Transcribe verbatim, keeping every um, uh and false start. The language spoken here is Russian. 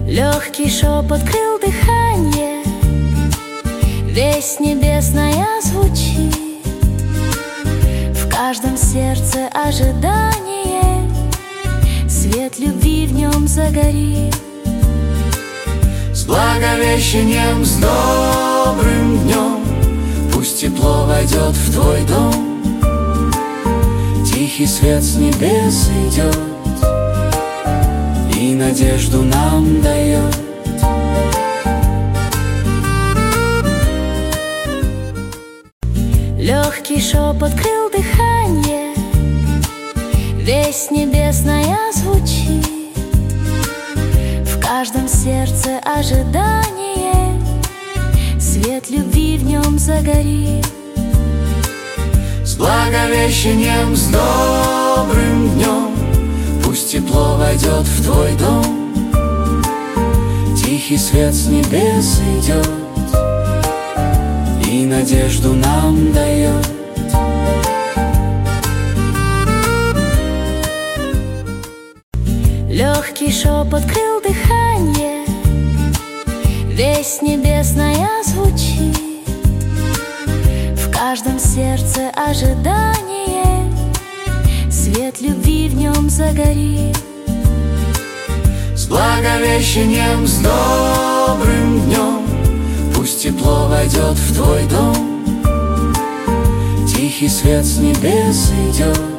Легкий шепот крыл дыхание, весть небесная звучит. В каждом сердце ожидание, свет любви в нем загорит. С благовещением, с добрым днем, пусть тепло войдет в твой дом. Тихий свет с небес идет и надежду нам дает. Легкий шепот крыл дыхание, весть небесная звучит. В каждом сердце ожидание, свет любви в нем загорит. С благовещением, с добрым днем, пусть тепло войдет в твой дом. Тихий свет с небес идет и надежду нам дает. Легкий шепот крыл дыхание, весть небесная звучит. В каждом сердце ожидание, свет любви в нем загорит. С благовещением, с добрым днем, пусть тепло войдет в твой дом. Тихий свет с небес идет